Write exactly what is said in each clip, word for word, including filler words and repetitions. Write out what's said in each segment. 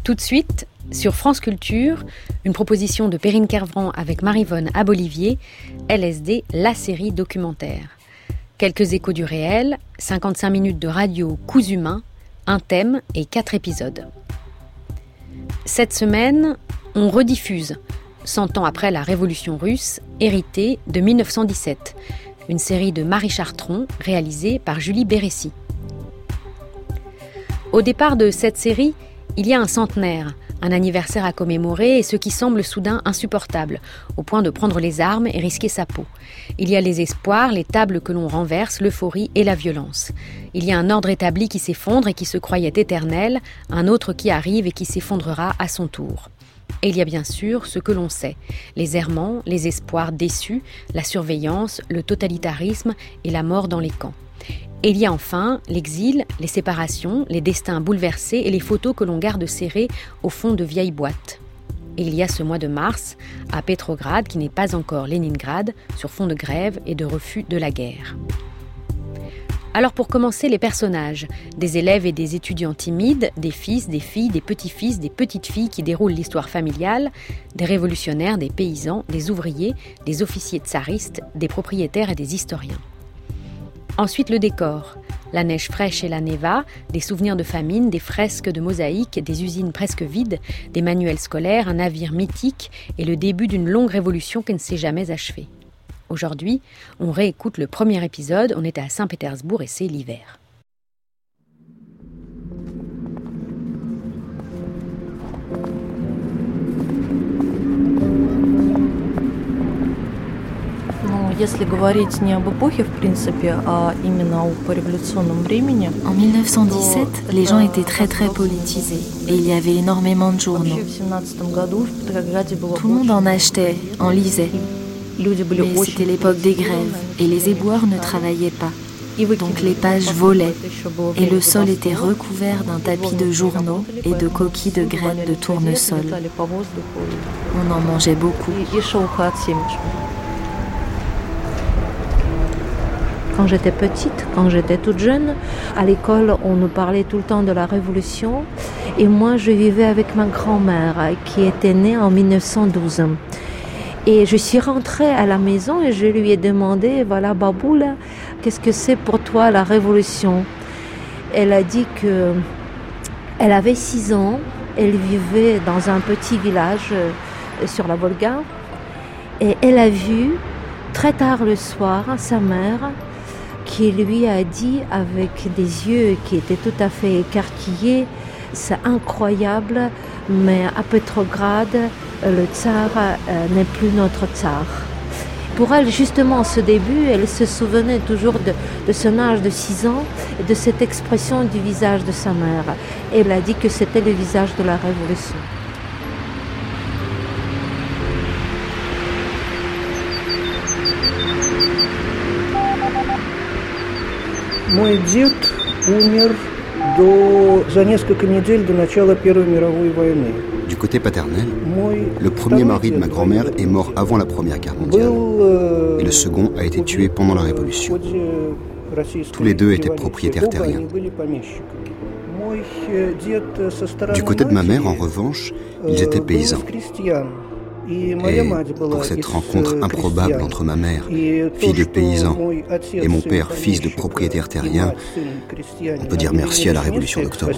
Tout de suite, sur France Culture, une proposition de Perrine Kervran avec Maryvonne Abolivier, L S D, la série documentaire. Quelques échos du réel, cinquante-cinq minutes de radio coups humains, un thème et quatre épisodes. Cette semaine, on rediffuse, cent ans après la Révolution russe, héritée de mille neuf cent dix-sept, une série de Marie Chartron réalisée par Julie Bérécy. Au départ de cette série, il y a un centenaire, un anniversaire à commémorer et ce qui semble soudain insupportable, au point de prendre les armes et risquer sa peau. Il y a les espoirs, les tables que l'on renverse, l'euphorie et la violence. Il y a un ordre établi qui s'effondre et qui se croyait éternel, un autre qui arrive et qui s'effondrera à son tour. Et il y a bien sûr ce que l'on sait, les errements, les espoirs déçus, la surveillance, le totalitarisme et la mort dans les camps. Et il y a enfin l'exil, les séparations, les destins bouleversés et les photos que l'on garde serrées au fond de vieilles boîtes. Et il y a ce mois de mars, à Petrograd, qui n'est pas encore Leningrad, sur fond de grève et de refus de la guerre. Alors pour commencer, les personnages, des élèves et des étudiants timides, des fils, des filles, des petits-fils, des petites-filles qui déroulent l'histoire familiale, des révolutionnaires, des paysans, des ouvriers, des officiers tsaristes, des propriétaires et des historiens. Ensuite, le décor. La neige fraîche et la néva, des souvenirs de famine, des fresques de mosaïques, des usines presque vides, des manuels scolaires, un navire mythique et le début d'une longue révolution qui ne s'est jamais achevée. Aujourd'hui, on réécoute le premier épisode. On était à Saint-Pétersbourg et c'est l'hiver. Если говорить не об эпохе, в принципе, а именно о пореволюционном времени. En mille neuf cent dix-sept, les gens étaient très très politisés et il y avait énormément de journaux. Tout le monde en achetait, en lisait. Mais c'était l'époque des grèves et les éboueurs ne travaillaient pas. Donc les pages volaient et le sol était recouvert d'un tapis de journaux et de coquilles de graines de tournesol. On en mangeait beaucoup. Quand j'étais petite, quand j'étais toute jeune, à l'école, on nous parlait tout le temps de la Révolution. Et moi, je vivais avec ma grand-mère qui était née en mille neuf cent douze. Et je suis rentrée à la maison et je lui ai demandé, voilà, Baboula, qu'est-ce que c'est pour toi la Révolution ? Elle a dit qu'elle avait six ans, elle vivait dans un petit village sur la Volga. Et elle a vu, très tard le soir, sa mère qui lui a dit avec des yeux qui étaient tout à fait écarquillés, c'est incroyable, mais à Petrograd, le tsar euh, n'est plus notre tsar. Pour elle, justement, ce début, elle se souvenait toujours de, de son âge de six ans et de cette expression du visage de sa mère. Et elle a dit que c'était le visage de la Révolution. Мой дед умер до, за несколько недель до начала Первой мировой войны. Du côté paternel, le premier mari de ma grand-mère est mort avant la Première Guerre mondiale et le second a été tué pendant la Révolution. Tous les deux étaient propriétaires terriens. Du côté de ma mère, en revanche, ils étaient paysans. Et pour cette rencontre improbable entre ma mère, fille de paysan, et mon père, fils de propriétaire terrien, on peut dire merci à la Révolution d'Octobre.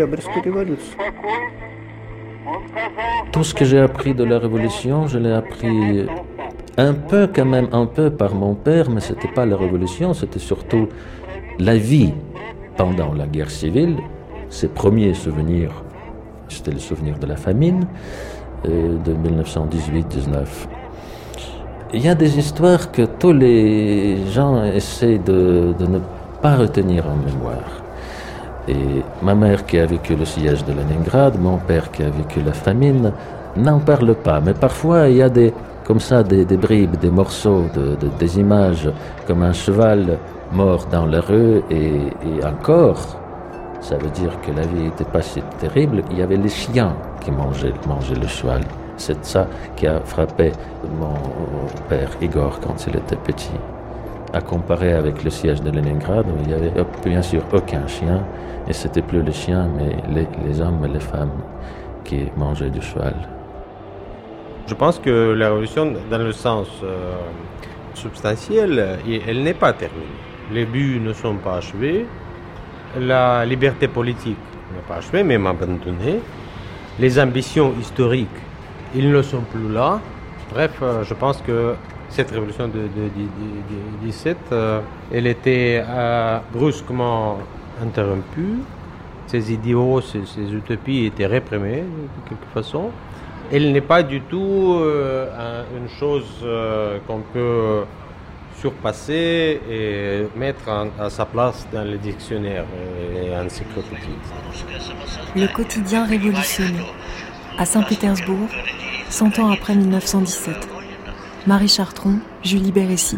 Tout ce que j'ai appris de la Révolution, je l'ai appris un peu quand même, un peu par mon père, mais ce n'était pas la Révolution, c'était surtout la vie pendant la guerre civile. Ses premiers souvenirs, c'était le souvenir de la famine, de mille neuf cent dix-huit dix-neuf. Il y a des histoires que tous les gens essaient de, de ne pas retenir en mémoire. Et ma mère qui a vécu le siège de Leningrad, mon père qui a vécu la famine, n'en parlent pas. Mais parfois il y a des, comme ça des, des bribes, des morceaux, de, de, des images, comme un cheval mort dans la rue et, et encore, ça veut dire que la vie n'était pas si terrible, il y avait les chiens qui mangeaient, mangeaient le cheval. C'est ça qui a frappé mon père Igor quand il était petit. À comparer avec le siège de Leningrad, où il n'y avait bien sûr aucun chien, et c'était plus les chiens, mais les, les hommes et les femmes qui mangeait du cheval. Je pense que la révolution, dans le sens euh, substantiel, elle n'est pas terminée. Les buts ne sont pas achevés, la liberté politique n'est pas achevée, même abandonnée. Les ambitions historiques, ils ne sont plus là. Bref, euh, je pense que cette révolution de, de, de, de dix-sept, euh, elle était euh, brusquement interrompue. Ces idéaux, ces, ces utopies étaient réprimées de quelque façon. Elle n'est pas du tout euh, une chose euh, qu'on peut surpasser et mettre en, à sa place dans les dictionnaires et encyclopédies. Le quotidien révolutionné. À Saint-Pétersbourg, cent ans après mille neuf cent dix-sept. Marie Chartron, Julie Bérécy.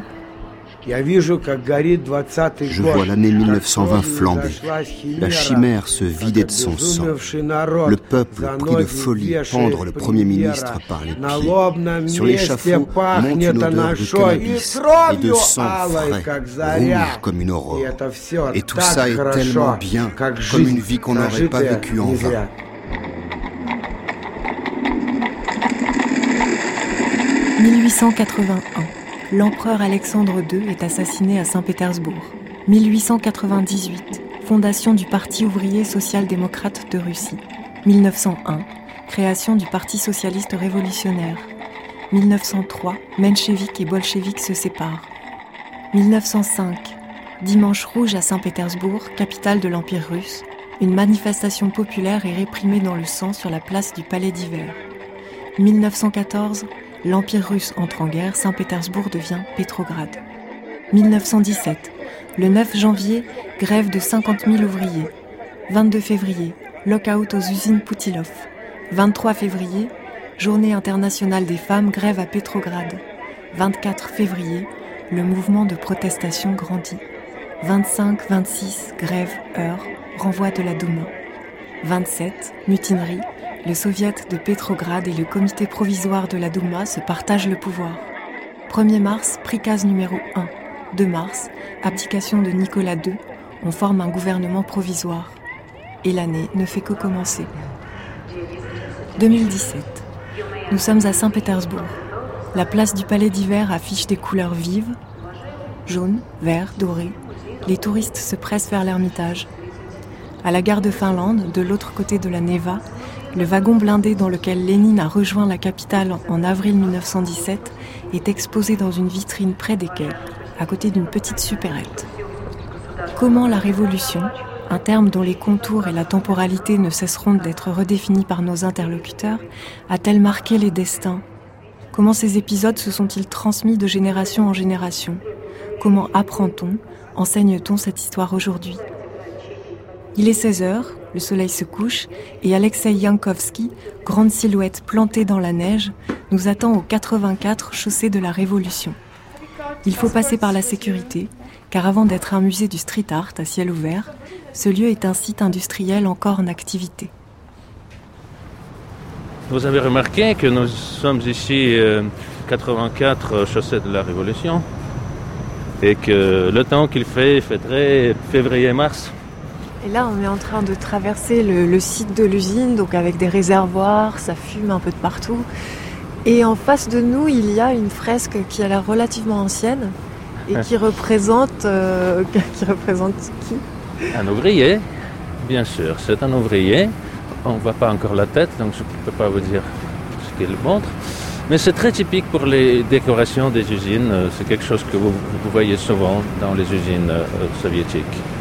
Je vois l'année mille neuf cent vingt flamber. La chimère se vider de son sang. Le peuple, pris de folie, pendre le Premier ministre par les pieds. Sur l'échafaud monte une odeur de cannabis et de sang frais, rouge comme une aurore. Et tout ça est tellement bien, comme une vie qu'on n'aurait pas vécue en vain. mille huit cent quatre-vingt-un. L'empereur Alexandre deux est assassiné à Saint-Pétersbourg. mille huit cent quatre-vingt-dix-huit. Fondation du Parti ouvrier social-démocrate de Russie. mille neuf cent un. Création du Parti socialiste révolutionnaire. mille neuf cent trois. Mencheviks et bolcheviks se séparent. mille neuf cent cinq. Dimanche rouge à Saint-Pétersbourg, capitale de l'Empire russe. Une manifestation populaire est réprimée dans le sang sur la place du Palais d'Hiver. mille neuf cent quatorze. L'Empire russe entre en guerre, Saint-Pétersbourg devient Pétrograd. mille neuf cent dix-sept. Le neuf janvier, grève de cinquante mille ouvriers. vingt-deux février, lockout aux usines Poutilov. vingt-trois février, Journée internationale des femmes, grève à Pétrograd. vingt-quatre février, le mouvement de protestation grandit. vingt-cinq vingt-six, grève, heure, renvoi de la Douma. vingt-sept, mutinerie. Le soviet de Pétrograd et le comité provisoire de la Douma se partagent le pouvoir. premier mars, prikaz numéro un. deux mars, abdication de Nicolas deux. On forme un gouvernement provisoire. Et l'année ne fait que commencer. deux mille dix-sept. Nous sommes à Saint-Pétersbourg. La place du Palais d'Hiver affiche des couleurs vives. Jaune, vert, doré. Les touristes se pressent vers l'Ermitage. À la gare de Finlande, de l'autre côté de la Neva, le wagon blindé dans lequel Lénine a rejoint la capitale en avril mille neuf cent dix-sept est exposé dans une vitrine près des quais, à côté d'une petite supérette. Comment la révolution, un terme dont les contours et la temporalité ne cesseront d'être redéfinis par nos interlocuteurs, a-t-elle marqué les destins ? Comment ces épisodes se sont-ils transmis de génération en génération ? Comment apprend-on, enseigne-t-on cette histoire aujourd'hui ? Il est seize heures, le soleil se couche et Alexei Yankovski, grande silhouette plantée dans la neige, nous attend au quatre-vingt-quatre chaussée de la Révolution. Il faut passer par la sécurité, car avant d'être un musée du street art à ciel ouvert, ce lieu est un site industriel encore en activité. Vous avez remarqué que nous sommes ici euh, quatre-vingt-quatre chaussée de la Révolution et que le temps qu'il fait, il fait très février-mars. Et là, on est en train de traverser le, le site de l'usine, donc avec des réservoirs, ça fume un peu de partout. Et en face de nous, il y a une fresque qui a l'air relativement ancienne et qui représente, euh, qui représente qui ? Un ouvrier, bien sûr. C'est un ouvrier. On ne voit pas encore la tête, donc je ne peux pas vous dire ce qu'il montre. Mais c'est très typique pour les décorations des usines. C'est quelque chose que vous, vous voyez souvent dans les usines euh, soviétiques.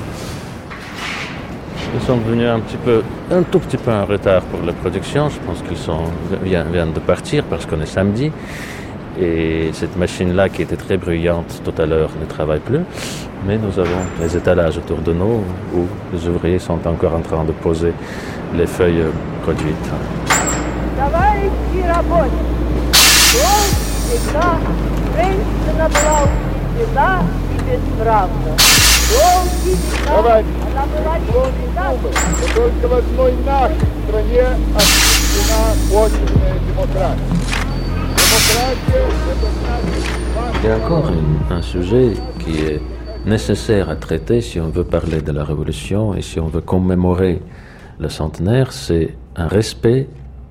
Ils sont venus un petit peu, un tout petit peu en retard pour la production. Je pense qu'ils sont, viennent de partir parce qu'on est samedi. Et cette machine-là, qui était très bruyante tout à l'heure, ne travaille plus. Mais nous avons les étalages autour de nous où les ouvriers sont encore en train de poser les feuilles produites. Il y a encore un, un sujet qui est nécessaire à traiter si on veut parler de la Révolution et si on veut commémorer le centenaire, c'est un respect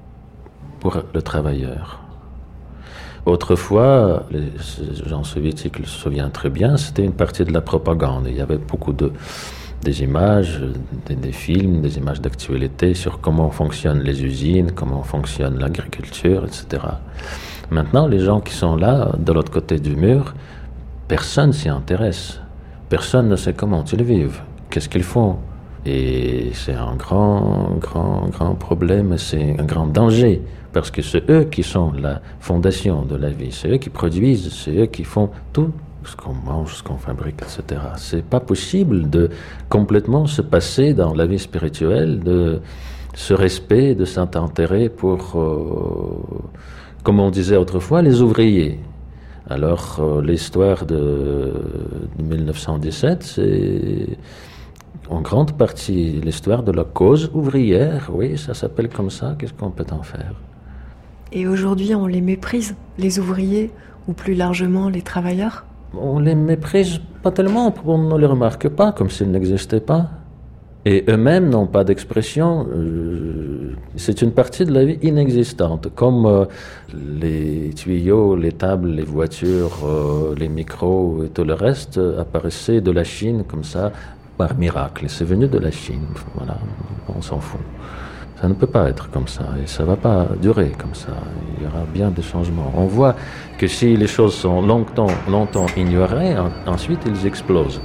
pour le travailleur. Autrefois, les gens soviétiques le souviennent très bien, c'était une partie de la propagande. Il y avait beaucoup de des images, des, des films, des images d'actualité sur comment fonctionnent les usines, comment fonctionne l'agriculture, et cetera. Maintenant, les gens qui sont là, de l'autre côté du mur, personne s'y intéresse. Personne ne sait comment ils vivent, qu'est-ce qu'ils font. Et c'est un grand, grand, grand problème, c'est un grand danger, parce que c'est eux qui sont la fondation de la vie, c'est eux qui produisent, c'est eux qui font tout ce qu'on mange, ce qu'on fabrique, et cetera. C'est pas possible de complètement se passer dans la vie spirituelle de ce respect, de cet intérêt pour, euh, comme on disait autrefois, les ouvriers. Alors, euh, l'histoire de, de mille neuf cent dix-sept, c'est en grande partie l'histoire de la cause ouvrière. Oui, ça s'appelle comme ça. Qu'est-ce qu'on peut en faire? Et aujourd'hui, on les méprise, les ouvriers, ou plus largement les travailleurs? On les méprise pas tellement, on ne les remarque pas, comme s'ils n'existaient pas. Et eux-mêmes n'ont pas d'expression. Euh, c'est une partie de la vie inexistante, comme euh, les tuyaux, les tables, les voitures, euh, les micros et tout le reste euh, apparaissaient de la Chine comme ça, par miracle. C'est venu de la Chine, voilà, on s'en fout. Ça ne peut pas être comme ça, et ça ne va pas durer comme ça. Il y aura bien des changements. On voit que si les choses sont longtemps, longtemps ignorées, en, ensuite ils explosent.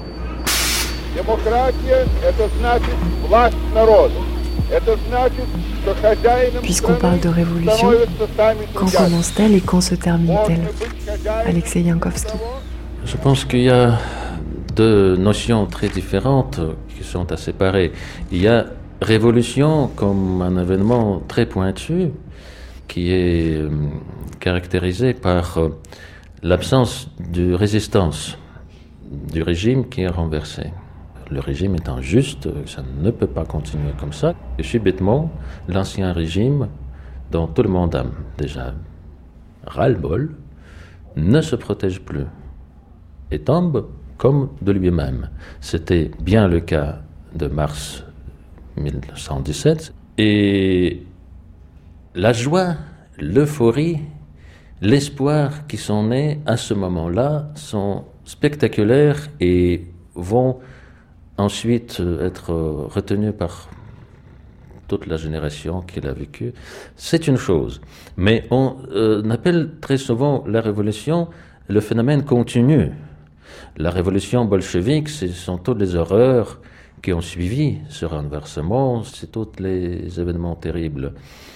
Puisqu'on parle de révolution, quand commence-t-elle et quand se termine-t-elle? Alexei Yankovski. Je pense qu'il y a deux notions très différentes qui sont à séparer. Il y a révolution comme un événement très pointu qui est euh, caractérisé par euh, l'absence de résistance du régime qui est renversé. Le régime est injuste, ça ne peut pas continuer comme ça. Et subitement, l'ancien régime, dont tout le monde a déjà ras-le-bol, ne se protège plus et tombe comme de lui-même. C'était bien le cas de mars mille neuf cent dix-sept, et la joie, l'euphorie, l'espoir qui sont nés à ce moment-là sont spectaculaires et vont ensuite être retenus par toute la génération qui l'a vécu. C'est une chose, mais on euh, appelle très souvent la révolution le phénomène continu. La révolution bolchevique, ce sont toutes les horreurs qui ont suivi ce renversement, c'est tous les événements terribles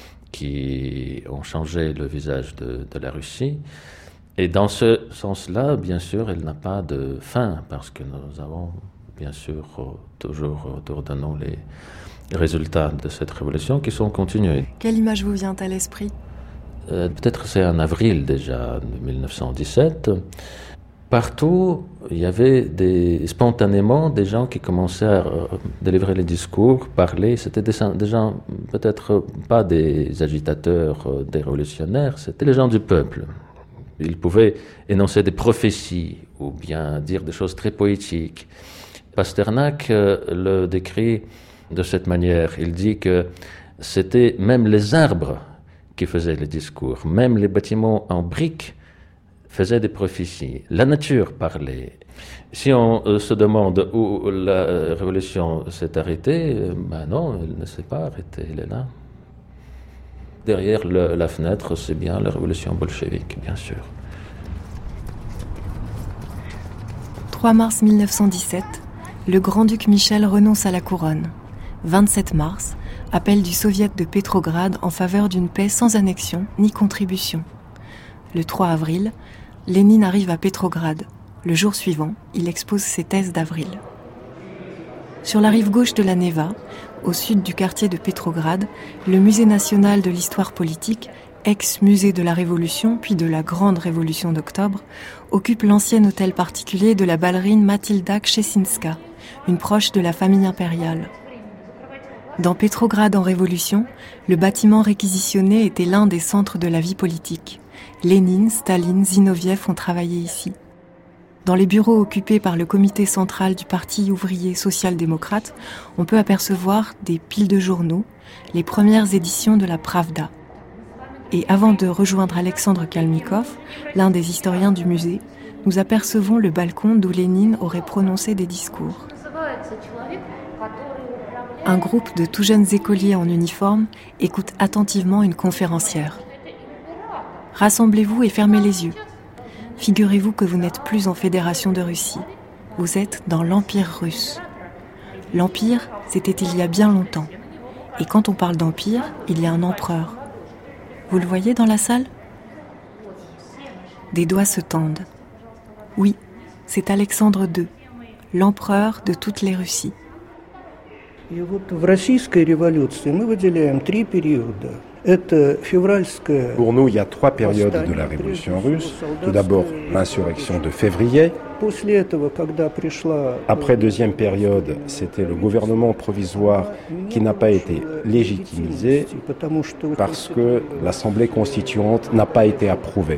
qui ont changé le visage de, de la Russie. Et dans ce sens-là, bien sûr, elle n'a pas de fin, parce que nous avons, bien sûr, toujours autour de nous les résultats de cette révolution qui sont continués. Quelle image vous vient à l'esprit? euh, Peut-être c'est en avril déjà de mille neuf cent dix-sept. Partout, il y avait des, spontanément des gens qui commençaient à euh, délivrer les discours, parler. C'était des, des gens, peut-être pas des agitateurs, euh, des révolutionnaires, c'était les gens du peuple. Ils pouvaient énoncer des prophéties ou bien dire des choses très poétiques. Pasternak euh, le décrit de cette manière. Il dit que c'était même les arbres qui faisaient les discours, même les bâtiments en briques faisait des prophéties. La nature parlait. Si on euh, se demande où la euh, révolution s'est arrêtée, euh, ben non, elle ne s'est pas arrêtée, elle est là. Derrière le, la fenêtre, c'est bien la révolution bolchevique, bien sûr. trois mars mille neuf cent dix-sept, le grand-duc Michel renonce à la couronne. vingt-sept mars, appel du soviet de Pétrograd en faveur d'une paix sans annexion ni contribution. Le trois avril, Lénine arrive à Pétrograd. Le jour suivant, il expose ses thèses d'avril. Sur la rive gauche de la Neva, au sud du quartier de Pétrograd, le Musée national de l'histoire politique, ex-musée de la Révolution puis de la Grande Révolution d'octobre, occupe l'ancien hôtel particulier de la ballerine Matilda Kschessinska, une proche de la famille impériale. Dans Pétrograd en Révolution, le bâtiment réquisitionné était l'un des centres de la vie politique. Lénine, Staline, Zinoviev ont travaillé ici. Dans les bureaux occupés par le comité central du Parti ouvrier social-démocrate, on peut apercevoir des piles de journaux, les premières éditions de la Pravda. Et avant de rejoindre Alexandre Kalmykov, l'un des historiens du musée, nous apercevons le balcon d'où Lénine aurait prononcé des discours. Un groupe de tout jeunes écoliers en uniforme écoute attentivement une conférencière. Rassemblez-vous et fermez les yeux. Figurez-vous que vous n'êtes plus en Fédération de Russie. Vous êtes dans l'Empire russe. L'Empire, c'était il y a bien longtemps. Et quand on parle d'Empire, il y a un empereur. Vous le voyez dans la salle ? Des doigts se tendent. Oui, c'est Alexandre deux, l'empereur de toutes les Russies. Pour nous, il y a trois périodes de la révolution russe. Tout d'abord, l'insurrection de février. Après, deuxième période, c'était le gouvernement provisoire qui n'a pas été légitimisé parce que l'Assemblée constituante n'a pas été approuvée.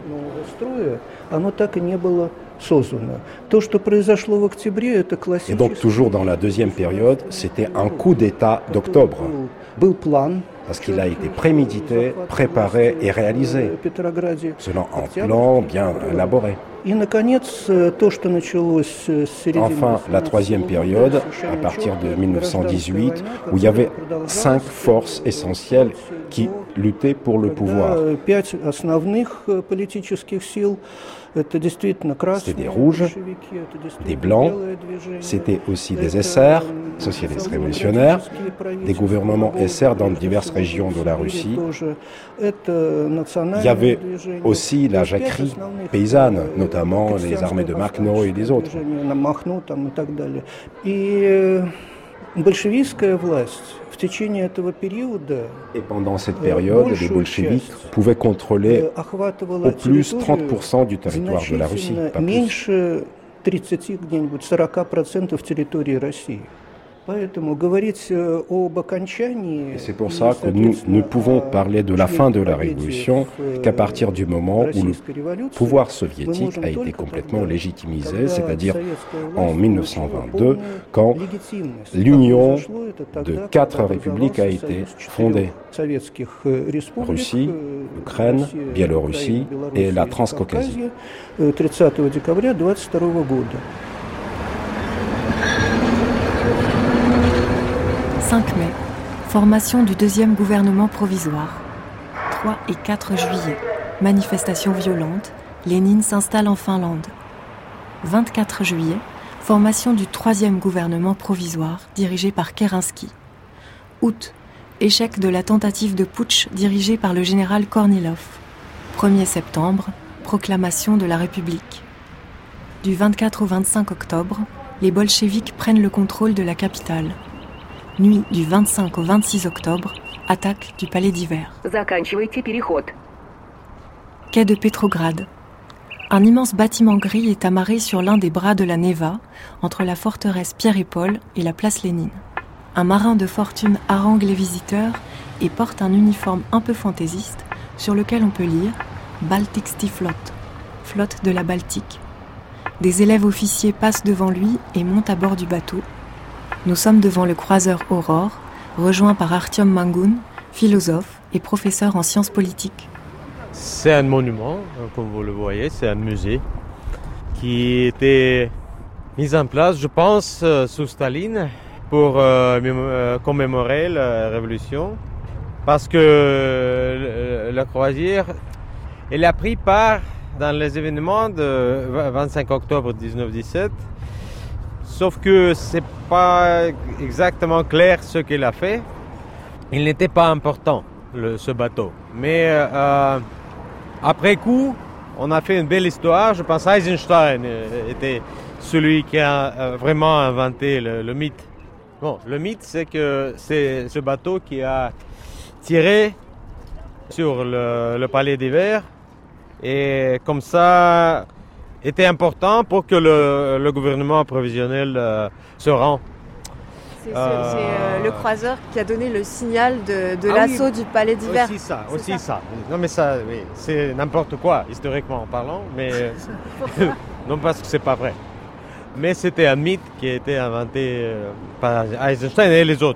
Et donc, toujours dans la deuxième période, c'était un coup d'État d'octobre. Parce qu'il a été prémédité, préparé et réalisé, selon un plan bien élaboré. Enfin, la troisième période, à partir de mille neuf cent dix-huit, où il y avait cinq forces essentielles qui luttaient pour le pouvoir. C'était des rouges, des blancs, c'était aussi des S R, socialistes révolutionnaires, des gouvernements S R dans diverses régions de la Russie. Il y avait aussi la jacquerie paysanne, notamment les armées de Makhno et des autres. Et pendant cette période, les bolcheviks pouvaient contrôler au plus trente pour cent du territoire de la Russie, pas plus. Et c'est pour ça que nous ne pouvons parler de la fin de la révolution qu'à partir du moment où le pouvoir soviétique a été complètement légitimisé, c'est-à-dire en mille neuf cent vingt-deux, quand l'union de quatre républiques a été fondée. Russie, Ukraine, Biélorussie et la Transcaucasie. cinq mai, formation du deuxième gouvernement provisoire. trois et quatre juillet, manifestation violente, Lénine s'installe en Finlande. vingt-quatre juillet, formation du troisième gouvernement provisoire dirigé par Kerensky. Août, échec de la tentative de putsch dirigée par le général Kornilov. premier septembre, proclamation de la République. Du vingt-quatre au vingt-cinq octobre, les bolcheviks prennent le contrôle de la capitale. Nuit du vingt-cinq au vingt-six octobre, attaque du palais d'hiver. Quai de Pétrograd. Un immense bâtiment gris est amarré sur l'un des bras de la Neva, entre la forteresse Pierre et Paul et la place Lénine. Un marin de fortune harangue les visiteurs et porte un uniforme un peu fantaisiste sur lequel on peut lire « Baltic Sea Flotte », flotte de la Baltique. Des élèves officiers passent devant lui et montent à bord du bateau. Nous sommes devant le croiseur Aurore, rejoint par Artyom Mangoun, philosophe et professeur en sciences politiques. C'est un monument, comme vous le voyez, c'est un musée qui était mis en place, je pense, sous Staline pour euh, commémorer la révolution. Parce que la croisière, elle a pris part dans les événements de vingt-cinq octobre dix-neuf dix-sept. Sauf que c'est pas exactement clair ce qu'il a fait. Il n'était pas important, le, ce bateau. Mais euh, après coup, on a fait une belle histoire. Je pense Eisenstein était celui qui a vraiment inventé le, le mythe. Bon, le mythe, c'est que c'est ce bateau qui a tiré sur le, le palais d'hiver. Et comme ça, était important pour que le, le gouvernement provisionnel euh, se rend. C'est, c'est, euh... c'est euh, le croiseur qui a donné le signal de, de ah l'assaut oui, du palais d'hiver. Aussi ça, c'est aussi ça. ça. Non mais ça, oui, c'est n'importe quoi, historiquement parlant, mais non parce que c'est pas vrai. Mais c'était un mythe qui a été inventé par Eisenstein et les autres.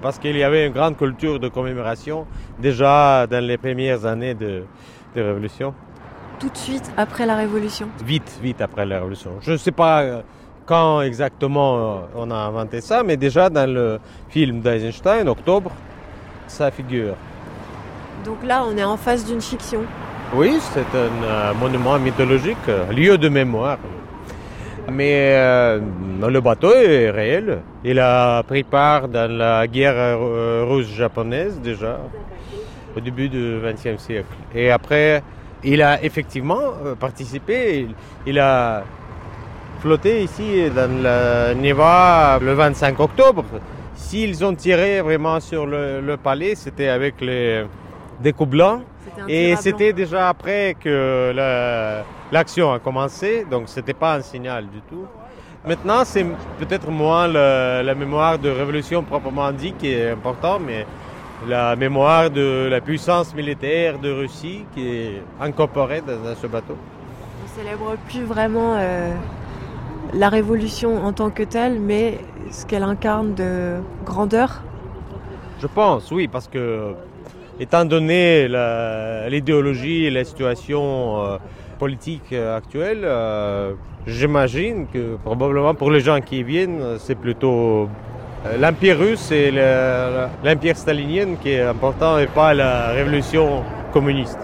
parce qu'il y avait une grande culture de commémoration déjà dans les premières années de, de Révolution. Tout de suite après la Révolution? Vite, vite après la Révolution. Je ne sais pas quand exactement on a inventé ça, mais déjà dans le film d'Eisenstein, Octobre, ça figure. Donc là, on est en face d'une fiction. Oui, c'est un euh, monument mythologique, euh, lieu de mémoire. Mais euh, le bateau est réel. Il a pris part dans la guerre euh, russe-japonaise déjà, au début du vingtième siècle. Et après, il a effectivement participé. Il, il a flotté ici dans la Neva le vingt-cinq octobre. S'ils ont tiré vraiment sur le, le palais, c'était avec les, des coups blancs. Et c'était déjà après que la, l'action a commencé, donc ce n'était pas un signal du tout. Maintenant, c'est peut-être moins le, la mémoire de révolution proprement dit qui est important, mais la mémoire de la puissance militaire de Russie qui est incorporée dans, dans ce bateau. On ne célèbre plus vraiment euh, la révolution en tant que telle, mais ce qu'elle incarne de grandeur. Je pense, oui, parce que étant donné la, l'idéologie et la situation euh, politique actuelle, euh, j'imagine que probablement pour les gens qui y viennent, c'est plutôt euh, l'Empire russe et le, l'Empire stalinien qui est important et pas la révolution communiste.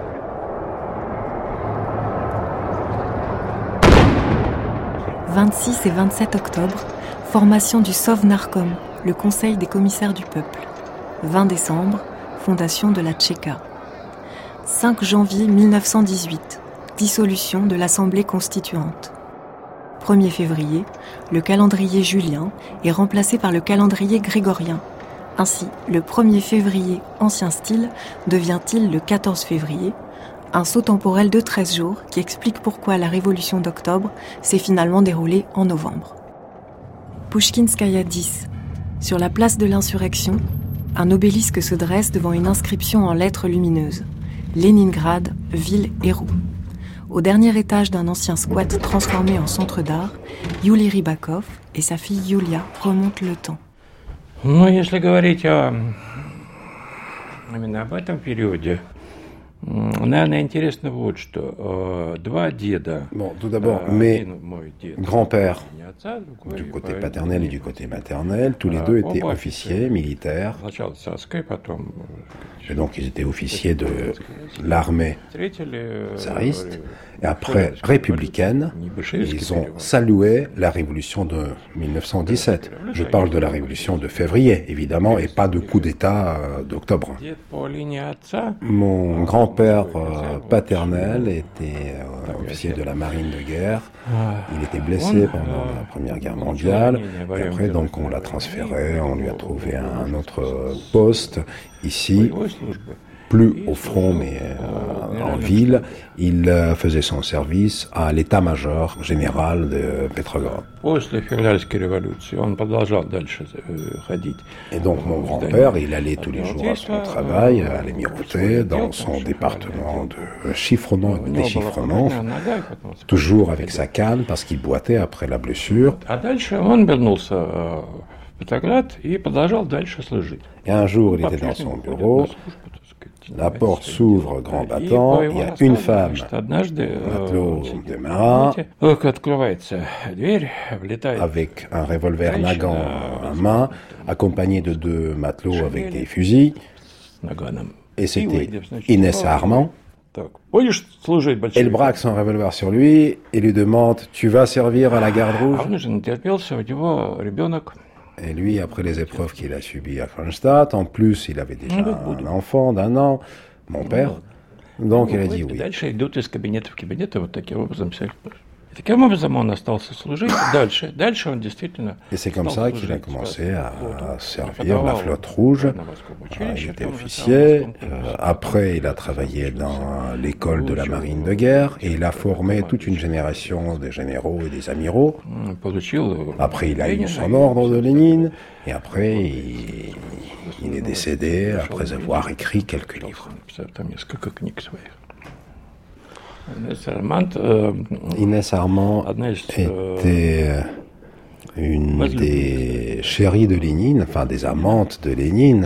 vingt-six et vingt-sept octobre, formation du Sovnarkom, le Conseil des commissaires du peuple. vingt décembre, fondation de la Tchéka. cinq janvier mille neuf cent dix-huit, dissolution de l'Assemblée constituante. premier février, le calendrier julien est remplacé par le calendrier grégorien. Ainsi, le premier février ancien style devient-il le quatorze février, un saut temporel de treize jours qui explique pourquoi la révolution d'octobre s'est finalement déroulée en novembre. Pouchkinskaya dix. Sur la place de l'insurrection, un obélisque se dresse devant une inscription en lettres lumineuses. Léningrad, ville héros. Au dernier étage d'un ancien squat transformé en centre d'art, Yuli Rybakov et sa fille Yulia remontent le temps. Ну, если говорить о именно об этом периоде, наверное, интересно вот что. Два деда. Bon, tout d'abord, mes grands-pères, du côté paternel et du côté maternel, tous les deux étaient officiers militaires. Et donc, ils étaient officiers de l'armée tsariste. Et après, républicaine, ils ont salué la révolution de mille neuf cent dix-sept. Je parle de la révolution de février, évidemment, et pas de coup d'État d'octobre. Mon grand-père euh, paternel était euh, officier de la marine de guerre. Il était blessé pendant la Première Guerre mondiale. Et après, donc, on l'a transféré, on lui a trouvé un autre poste ici. Plus au front, mais euh, en ville, il euh, faisait son service à l'état-major général de Petrograd. Et donc mon grand-père, il allait tous les jours à son travail, à l'Émirauté, dans son département de chiffrement et de déchiffrement, toujours avec sa canne parce qu'il boitait après la blessure. Et un jour, il était dans son bureau. La porte s'ouvre grand battant, il y a une femme, matelot de marin, avec un revolver Nagant en main, accompagné de deux matelots avec des fusils, et c'était Inès Armand. Elle braque son revolver sur lui et lui demande « Tu vas servir à la garde rouge ?» Et lui, après les épreuves qu'il a subies à Kronstadt, en plus, il avait déjà un enfant d'un an, mon père. Donc, il a dit oui. Et c'est comme ça qu'il a commencé à servir la flotte rouge. Il était officier. Après, il a travaillé dans l'école de la marine de guerre et il a formé toute une génération de généraux et des amiraux. Après, il a eu son ordre de Lénine. Et après, il, il est décédé après avoir écrit quelques livres. Inès Armand était une des chéries de Lénine, enfin des amantes de Lénine,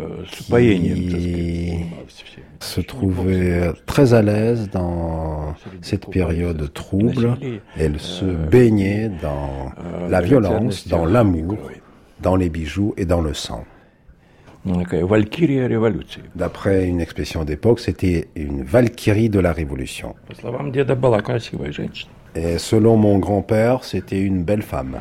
qui se trouvait très à l'aise dans cette période trouble. Elle se baignait dans la violence, dans l'amour, dans les bijoux et dans le sang. D'après une expression d'époque, c'était une valkyrie de la révolution. Et selon mon grand-père, c'était une belle femme.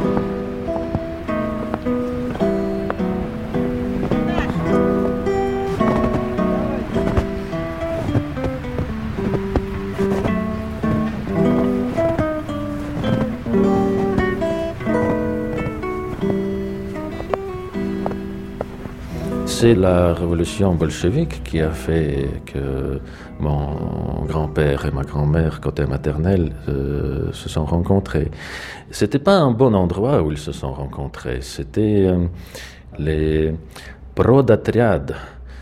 C'est la révolution bolchevique qui a fait que mon grand-père et ma grand-mère, côté maternel, euh, se sont rencontrés. C'était pas un bon endroit où ils se sont rencontrés. C'était euh, les prodatriades,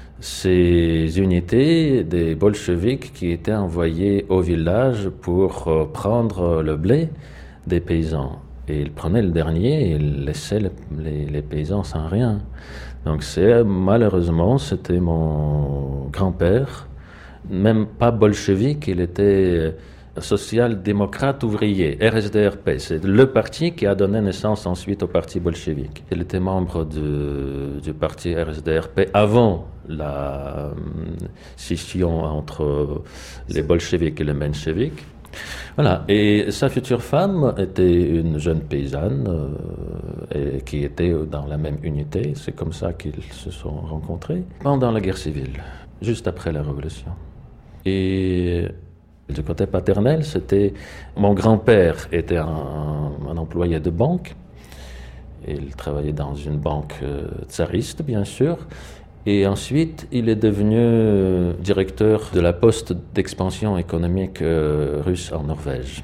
ces unités des bolcheviks qui étaient envoyées au village pour euh, prendre le blé des paysans. Et ils prenaient le dernier et ils laissaient les, les, les paysans sans rien. Donc c'est, malheureusement, c'était mon grand-père, même pas bolchevique, il était social-démocrate ouvrier, R S D R P. C'est le parti qui a donné naissance ensuite au parti bolchevique. Il était membre du, du parti R S D R P avant la scission entre les bolcheviks et les mencheviks. Voilà, et sa future femme était une jeune paysanne euh, et qui était dans la même unité. C'est comme ça qu'ils se sont rencontrés pendant la guerre civile, juste après la Révolution. Et du côté paternel, c'était mon grand-père était un, un employé de banque. Il travaillait dans une banque euh, tsariste, bien sûr. Et ensuite, il est devenu directeur de la poste d'expansion économique euh, russe en Norvège.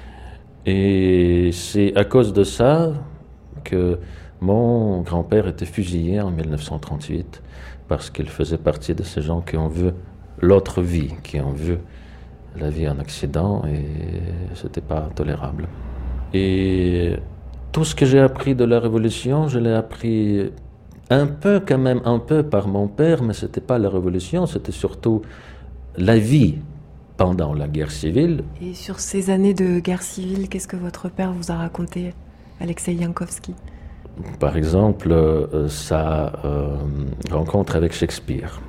Et c'est à cause de ça que mon grand-père était fusillé en mille neuf cent trente-huit, parce qu'il faisait partie de ces gens qui ont vu l'autre vie, qui ont vu la vie en Occident, et c'était pas tolérable. Et tout ce que j'ai appris de la Révolution, je l'ai appris un peu quand même, un peu par mon père, mais c'était pas la Révolution, c'était surtout la vie pendant la guerre civile. Et sur ces années de guerre civile, qu'est-ce que votre père vous a raconté, Alexei Yankovsky? Par exemple, euh, sa euh, rencontre avec Shakespeare.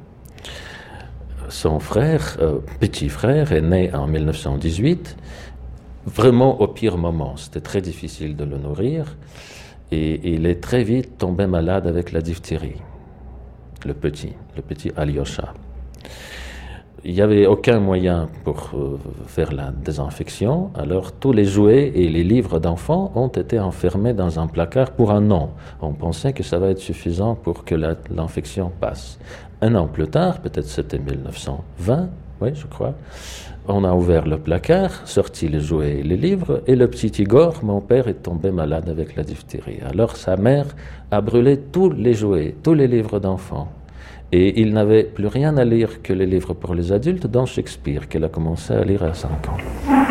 Son frère, euh, petit frère, est né en mille neuf cent dix-huit, vraiment au pire moment. C'était très difficile de le nourrir. Et il est très vite tombé malade avec la diphtérie, le petit, le petit Alyosha. Il n'y avait aucun moyen pour euh, faire la désinfection, alors tous les jouets et les livres d'enfants ont été enfermés dans un placard pour un an. On pensait que ça va être suffisant pour que la, l'infection passe. Un an plus tard, peut-être c'était mille neuf cent vingt, oui je crois, on a ouvert le placard, sorti les jouets et les livres, et le petit Igor, mon père, est tombé malade avec la diphtérie. Alors sa mère a brûlé tous les jouets, tous les livres d'enfants. Et il n'avait plus rien à lire que les livres pour les adultes, dont Shakespeare, qu'elle a commencé à lire à cinq ans.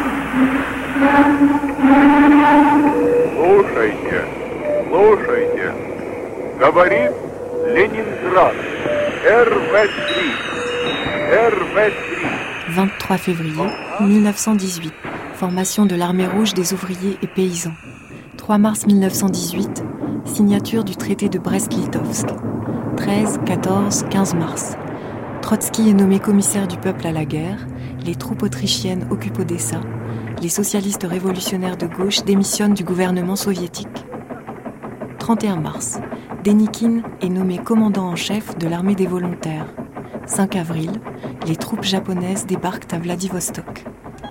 Слушайте, слушайте, говорит Ленинград, эр вэ три, эр вэ три. vingt-trois février mille neuf cent dix-huit, formation de l'armée rouge des ouvriers et paysans. trois mars mille neuf cent dix-huit, signature du traité de Brest-Litovsk. treize, quatorze, quinze mars. Trotsky est nommé commissaire du peuple à la guerre, les troupes autrichiennes occupent Odessa, les socialistes révolutionnaires de gauche démissionnent du gouvernement soviétique. trente et un mars, Dénikine est nommé commandant en chef de l'armée des volontaires. cinq avril, les troupes japonaises débarquent à Vladivostok.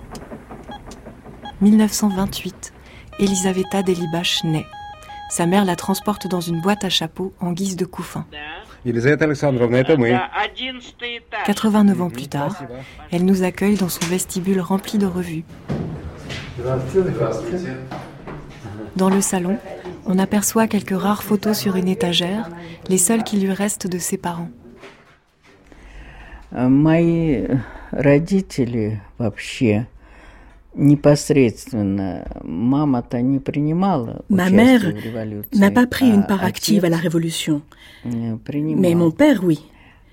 mille neuf cent vingt-huit, Elisaveta Delibash naît. Sa mère la transporte dans une boîte à chapeau en guise de couffin. quatre-vingt-neuf ans plus tard, elle nous accueille dans son vestibule rempli de revues. Dans le salon, on aperçoit quelques rares photos sur une étagère, les seules qui lui restent de ses parents. Мои родители вообще Ma mère n'a pas pris une part active à la révolution, mais mon père, oui.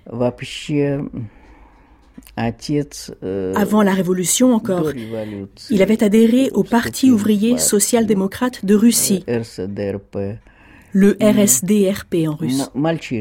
Avant la révolution encore, il avait adhéré au Parti ouvrier social-démocrate de Russie, le R S D R P en russe.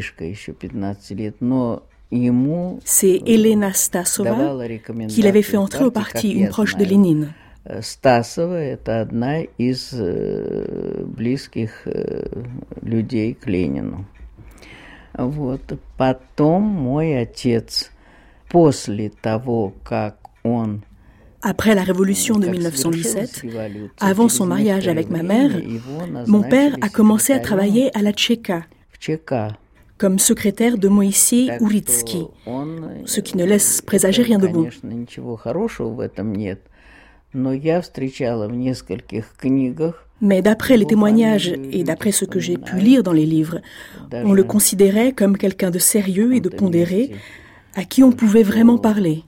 C'est Elena Stasova qui l'avait fait entrer au parti, une proche de Lénine. Stasova – это одна из близких людей к Ленину. Вот. Потом мой отец, после того, как он Après la révolution de dix-neuf cent dix-sept, avant son mariage avec ma mère, mon père a commencé à travailler à la Tchéka, comme secrétaire de Moïsseï Ouritsky, ce qui ne laisse présager rien de bon. Mais d'après les témoignages et d'après ce que j'ai pu lire dans les livres, on le considérait comme quelqu'un de sérieux et de pondéré, à qui on pouvait vraiment parler.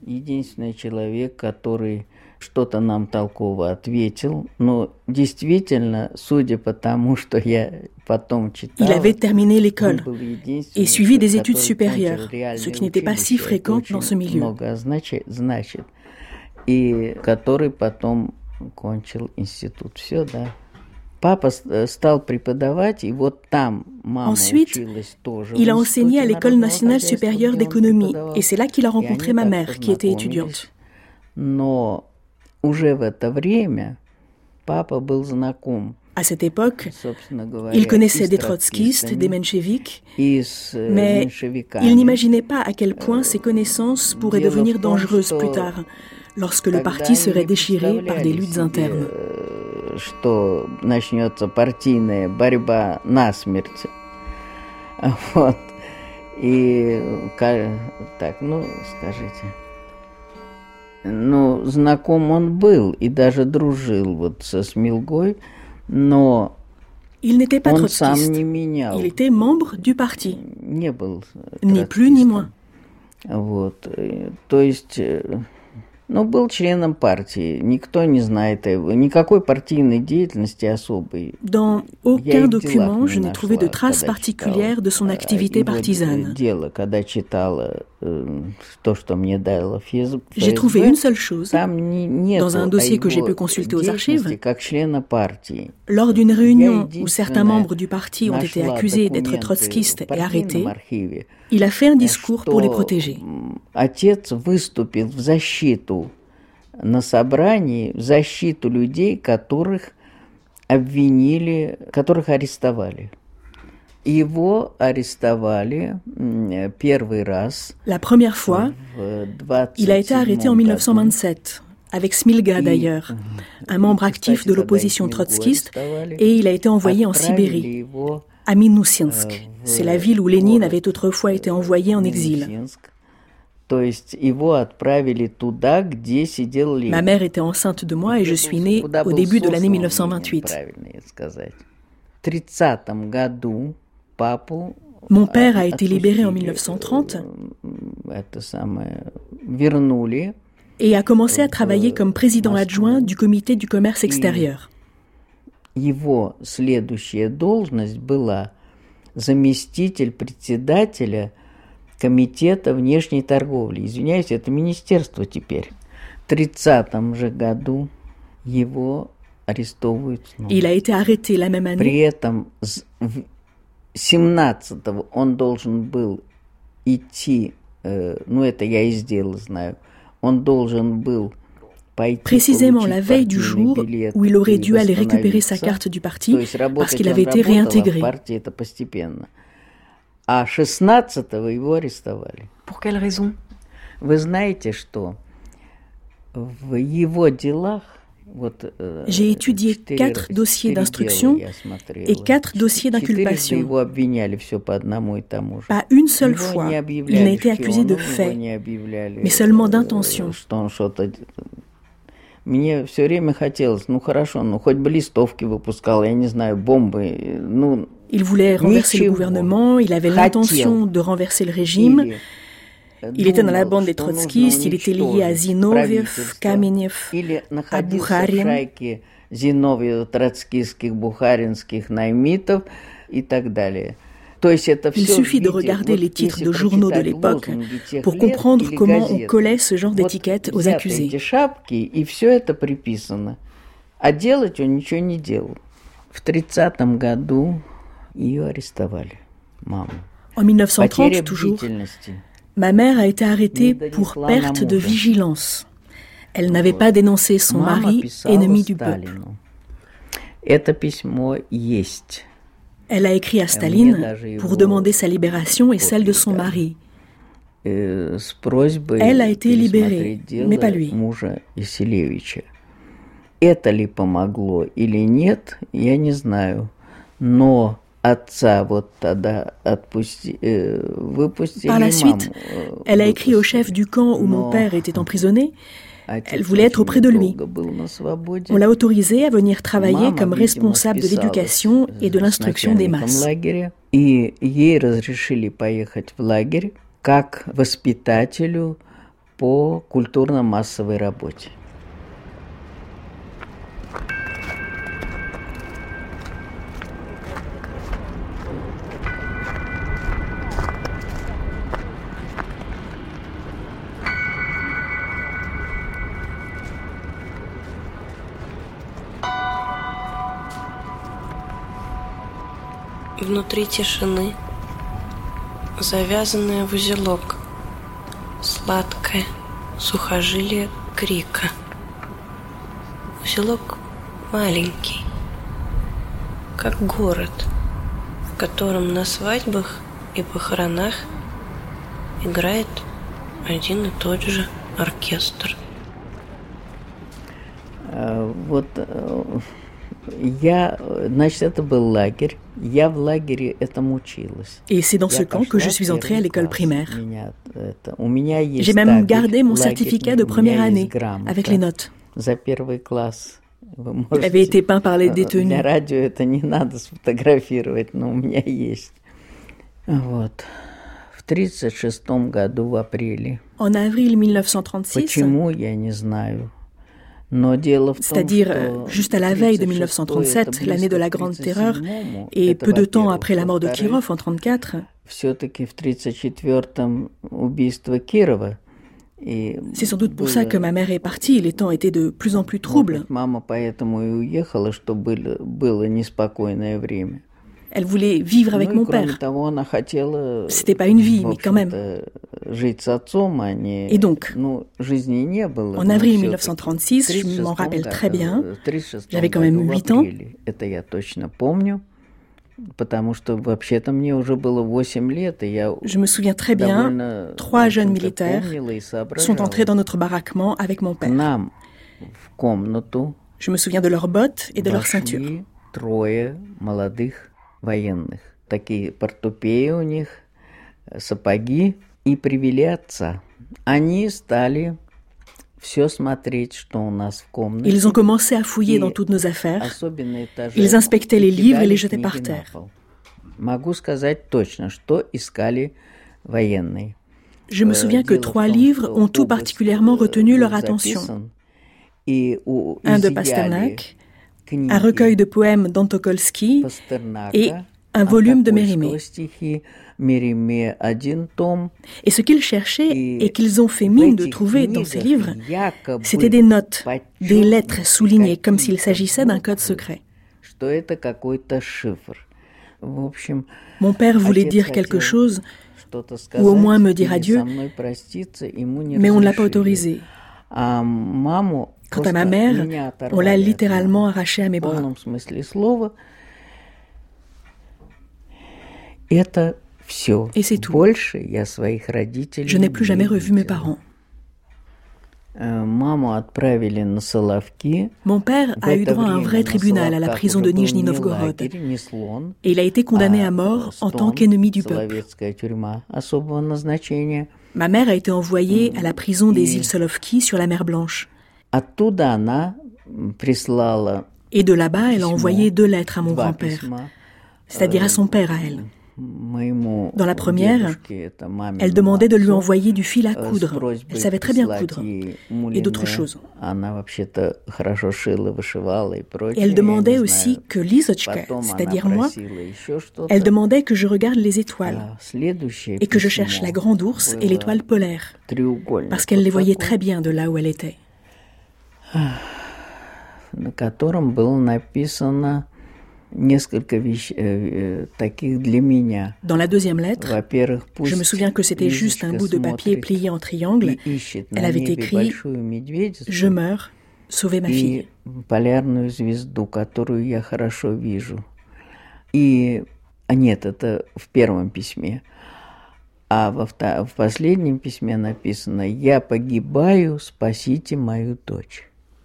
Что-то нам толково ответил, но действительно, судя по тому, что я потом читала, il avait terminé l'école et suivi des études supérieures, ce qui n'était pas si fréquent dans ce milieu. Много значит, значит, и который потом кончил институт. Все, да. Papa стал преподавать, и вот там мама училась тоже. Il a enseigné à l'École nationale supérieure d'économie, et c'est là qu'il a rencontré ma mère, qui était étudiante. Но уже в это время папа был знаком. À cette époque, il connaissait des trotskistes, des mencheviks, mais il n'imaginait pas à quel point ces connaissances pourraient devenir dangereuses plus tard, lorsque le parti serait déchiré par des luttes internes. Что начнется партийная борьба насмерть. Вот. И так, ну, скажите. Ну, знаком он был и даже дружил вот со Смилгой, но il n'était pas он trotskiste. Сам не менял. Il était membre du parti. Не был ни plus ни moins. Вот, то есть, ну, был членом партии, никто не знает его, никакой партийной деятельности особой. Dans aucun document, je n'ai trouvé de traces particulières de son activité partisane. Дело, когда читала то, что мне дала Facebook. J'ai trouvé une seule chose, dans un dossier que j'ai pu consulter aux archives. Lors d'une réunion où certains membres du parti ont été accusés d'être trotskistes et arrêtés, il a fait un discours pour les protéger. Отец выступил в защиту на собрании, в защиту людей, которых обвинили, которых арестовали. Его арестовали первый раз. La première fois, il a été arrêté en dix-neuf cent vingt-sept, avec Smilga d'ailleurs, un membre actif de l'opposition trotskiste, et il a été envoyé en Sibérie, à Minoussiensk. C'est la ville où Lénine avait autrefois été envoyé en exil. Ma mère était enceinte de moi et je suis née au début de l'année dix-neuf cent vingt-huit. Mon père a été libéré en dix-neuf cent trente et a commencé à travailler comme président adjoint du comité du commerce extérieur. Его следующая должность была заместитель председателя комитета внешней торговли. Извиняюсь, это министерство теперь. В тридцатом же году его арестовывают снова. Il a été arrêté la même année. При этом семнадцатого он должен был идти, ну это я из дела знаю, он должен был précisément la veille du jour où il aurait dû aller récupérer sa carte du parti parce qu'il avait été réintégré. Pour quelle raison? Вы знаете, что в его делах J'ai étudié quatre dossiers d'instruction et quatre dossiers d'inculpation. Pas une seule fois, il n'a été accusé de fait, mais seulement d'intention. Мне все время хотелось, ну хорошо, ну хоть бы листовки выпускал, я не знаю, бомбы, ну... Il voulait renverser le gouvernement, il avait l'intention de renverser le régime, Il était dans la bande des trotskistes, il était lié à Zinoviev, Kamenev, à Bukharin. Il suffit de regarder les titres de journaux de l'époque pour comprendre comment on collait ce genre d'étiquettes aux accusés. En mille neuf cent trente, toujours, ma mère a été arrêtée pour perte de vigilance. Elle n'avait pas dénoncé son mari, ennemi du peuple. Elle a écrit à Staline pour demander sa libération et celle de son mari. Elle a été libérée, mais pas lui. Это ли помогло или нет, я не знаю. Но отца вот тогда отпусти, выпустили. Par la suite, elle a écrit au chef du camp où mon père était emprisonné. Elle voulait être auprès de lui. On l'a autorisée à venir travailler comme responsable de l'éducation et de l'instruction des masses. И ей разрешили поехать в лагерь как воспитателю по культурно-массовой работе. Внутри тишины, завязанное в узелок, сладкое сухожилие крика. Узелок маленький, как город, в котором на свадьбах и похоронах играет один и тот же оркестр. Вот я, значит, это был лагерь. Я в лагере этому училась. Et c'est dans ce camp que je suis entrée à l'école primaire. J'ai même gardé mon certificat de première année avec les notes. За первый класс. Il avait été peint par les détenus. Для радио это не надо сфотографировать, но у меня есть. Вот. В тридцать шестом году в апреле. En avril mille neuf cent trente-six. Почему, я не знаю. C'est-à-dire juste à la veille de mille neuf cent trente-sept, l'année de la Grande Terreur, et peu de temps après la mort de Kirov en trente-quatre. C'est sans doute pour ça que ma mère est partie, les temps étaient de plus en plus troubles. Elle voulait vivre avec mon père. C'était pas une vie, mais quand même. Et donc, en avril mille neuf cent trente-six, je m'en rappelle très bien, j'avais quand même huit ans. Je me souviens très bien, trois jeunes militaires sont entrés dans notre baraquement avec mon père. Je me souviens de leurs bottes et de leurs ceintures. Военных. Такие портупеи у них, сапоги, и привели отца. Они стали все смотреть, что у нас в комнате. Ils ont commencé à fouiller dans toutes nos affaires. Ils inspectaient les livres et les jetaient par terre. Могу сказать точно, что искали военные. Je me souviens que trois livres ont tout particulièrement retenu leur attention. Un de Pasternak, un recueil de poèmes d'Antokolsky et un volume de Mérimée. Et ce qu'ils cherchaient et qu'ils ont fait mine de trouver dans ces livres, c'était des notes, des lettres soulignées comme s'il s'agissait d'un code secret. Mon père voulait dire quelque chose, ou au moins me dire adieu, mais on ne l'a pas autorisé. Quant à ma mère, on l'a littéralement arrachée à mes bras. Et c'est tout. Je n'ai plus jamais revu mes parents. Mon père a eu droit à un vrai tribunal à la prison de Nijni Novgorod. Et il a été condamné à mort en tant qu'ennemi du peuple. Ma mère a été envoyée à la prison des îles Solovki sur la mer Blanche. Et de là-bas, elle a envoyé deux lettres à mon grand-père, c'est-à-dire à son père à elle. Dans la première, elle demandait de lui envoyer du fil à coudre. Elle savait très bien coudre. Et d'autres choses. Et elle demandait aussi que Lisochka, c'est-à-dire moi, elle demandait que je regarde les étoiles et que je cherche la grande ours et l'étoile polaire, parce qu'elle les voyait très bien de là où elle était. На котором было написано несколько вещей э, таких для меня. Dans la deuxième lettre, je me souviens que c'était juste un bout de papier plié en triangle. Elle avait écrit « Je meurs, sauvez ma fille ». Полярную звезду, которую я хорошо вижу. И нет, это в первом письме. А во втор... в последнем письме написано «Я погибаю, спасите мою дочь».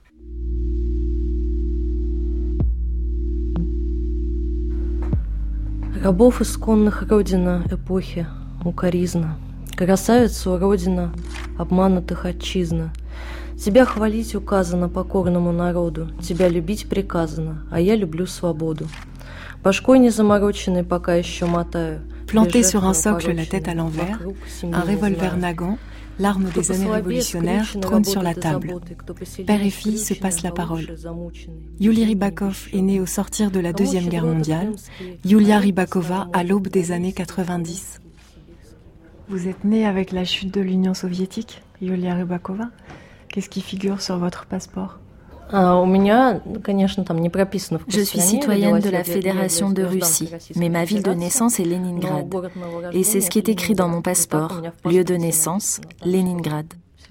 Рабов исконных родина эпохи укоризна, красавицу родина обманутых отчизна. Тебя хвалить указано покорному народу, тебя любить приказано, а я люблю свободу. Башкой незамороченной пока еще мотаю. Planté sur un socle la tête à l'envers, un revolver Nagant, l'arme des années révolutionnaires, trône sur la table. Père et fille se passent la parole. Yulia Rybakov est née au sortir de la Deuxième Guerre mondiale, Yulia Rybakova à l'aube des années quatre-vingt-dix. Vous êtes née avec la chute de l'Union soviétique, Yulia Rybakova. Qu'est-ce qui figure sur votre passeport ? Je suis citoyenne de la Fédération de Russie, mais ma ville de naissance est Leningrad. Et c'est ce qui est écrit dans mon passeport, lieu de naissance, Leningrad.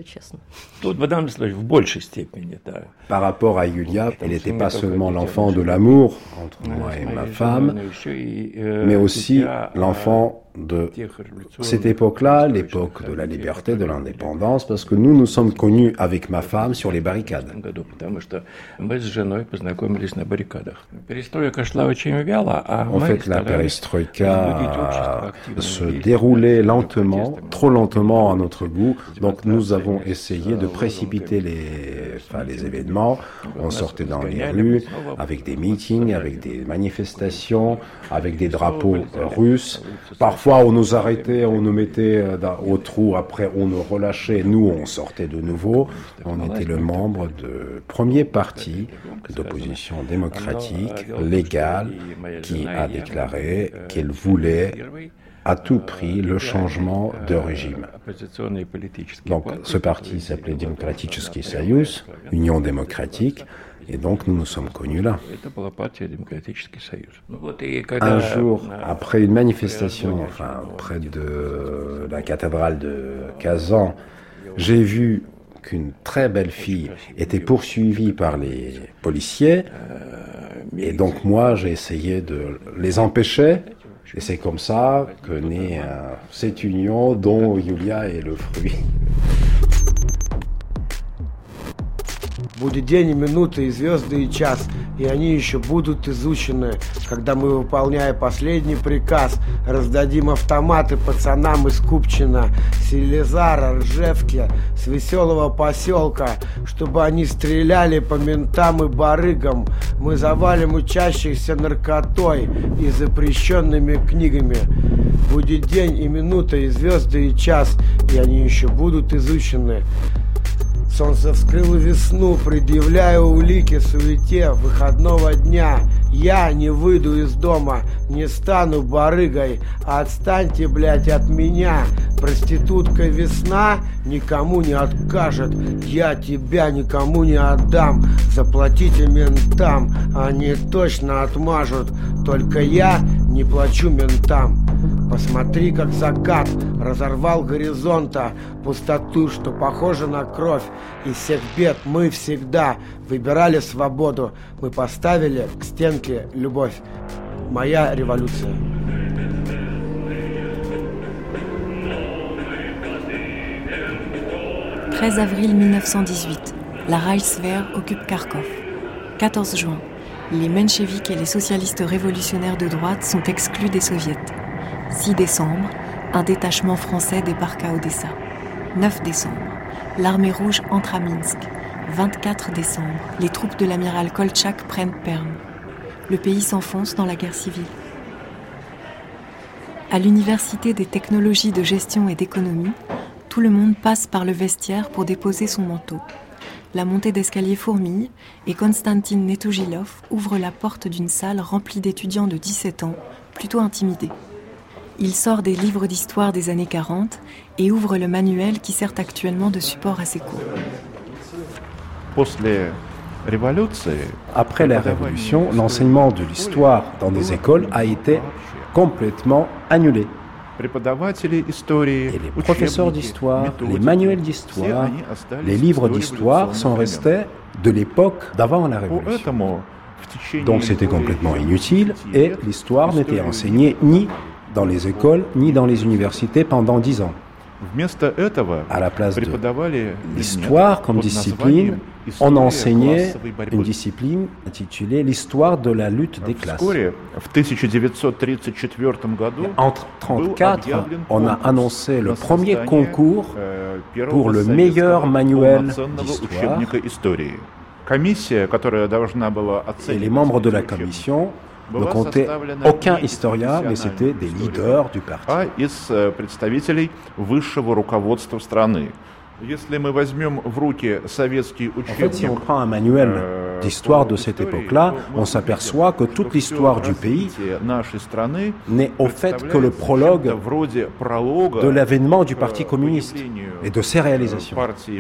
Par rapport à Yulia, elle n'était pas seulement l'enfant de l'amour entre moi et ma femme, mais aussi l'enfant de cette époque-là, l'époque de la liberté, de l'indépendance, parce que nous nous sommes connus avec ma femme sur les barricades. En fait, la perestroïka se déroulait lentement, trop lentement à notre goût, donc nous avons essayé de précipiter les, enfin, les événements. On sortait dans les rues avec des meetings, avec des manifestations, avec des drapeaux russes. Parfois, on nous arrêtait, on nous mettait au trou, après on nous relâchait, nous on sortait de nouveau. On était le membre du premier parti d'opposition démocratique, légale, qui a déclaré qu'elle voulait à tout prix le changement de régime. Donc ce parti s'appelait Demokratический Союз, Union démocratique, et donc nous nous sommes connus là. Un jour, après une manifestation, enfin près de la cathédrale de Kazan, j'ai vu qu'une très belle fille était poursuivie par les policiers, et donc moi j'ai essayé de les empêcher. Et c'est comme ça que naît euh, cette union dont Yulia est le fruit. Будет день и минута, и звезды, и час, и они еще будут изучены, когда мы, выполняя последний приказ, раздадим автоматы пацанам из Купчино, Селезара, Ржевки, с веселого поселка, чтобы они стреляли по ментам и барыгам. Мы завалим учащихся наркотой и запрещенными книгами. Будет день и минута, и звезды, и час, и они еще будут изучены. Солнце вскрыло весну, предъявляя улики суете выходного дня. Я не выйду из дома, не стану барыгой, а отстаньте, блядь, от меня. Проститутка весна никому не откажет, я тебя никому не отдам. Заплатите ментам, они точно отмажут, только я не плачу ментам. Посмотри, как закат разорвал горизонта пустоту, что похоже на кровь. Из всех бед мы всегда выбирали свободу. Мы поставили к стенке любовь. Моя революция. treize avril mille neuf cent dix-huit. La Reichswehr occupe Kharkov. quatorze juin. Les mencheviks et les socialistes révolutionnaires de droite sont exclus des soviets. six décembre. Un détachement français débarque à Odessa. neuf décembre. L'armée rouge entre à Minsk. vingt-quatre décembre. Les troupes de l'amiral Kolchak prennent Perm. Le pays s'enfonce dans la guerre civile. À l'Université des technologies de gestion et d'économie, tout le monde passe par le vestiaire pour déposer son manteau. La montée d'escalier fourmille et Konstantin Netogilov ouvre la porte d'une salle remplie d'étudiants de dix-sept ans, plutôt intimidés. Il sort des livres d'histoire des années quarante et ouvre le manuel qui sert actuellement de support à ses cours. Après la Révolution, l'enseignement de l'histoire dans des écoles a été complètement annulé. Et les professeurs d'histoire, les manuels d'histoire, les livres d'histoire sont restés de l'époque d'avant la Révolution. Donc c'était complètement inutile et l'histoire n'était enseignée ni dans les écoles ni dans les universités pendant dix ans. À la place de l'histoire comme discipline, on enseignait une discipline intitulée l'histoire de la lutte des classes. En mille neuf cent trente-quatre, on a annoncé le premier concours pour le meilleur manuel d'histoire. Et les membres de la commission ne comptaient aucun historien, mais c'était des leaders du parti. En fait, si on prend un manuel d'histoire de cette époque-là, on s'aperçoit que toute l'histoire du pays n'est au fait que le prologue de l'avènement du Parti communiste et de ses réalisations.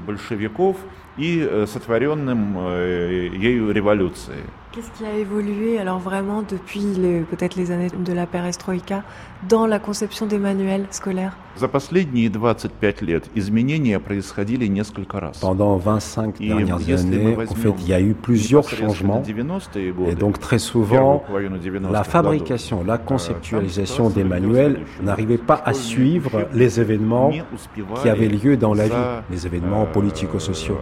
Qu'est-ce qui a évolué alors vraiment depuis les, peut-être les années de la perestroïka dans la conception des manuels scolaires? Pendant vingt-cinq dernières années, en fait, il y a eu plusieurs changements. Et donc très souvent, la fabrication, la conceptualisation des manuels n'arrivait pas à suivre les événements qui avaient lieu dans la vie, les événements politico-sociaux.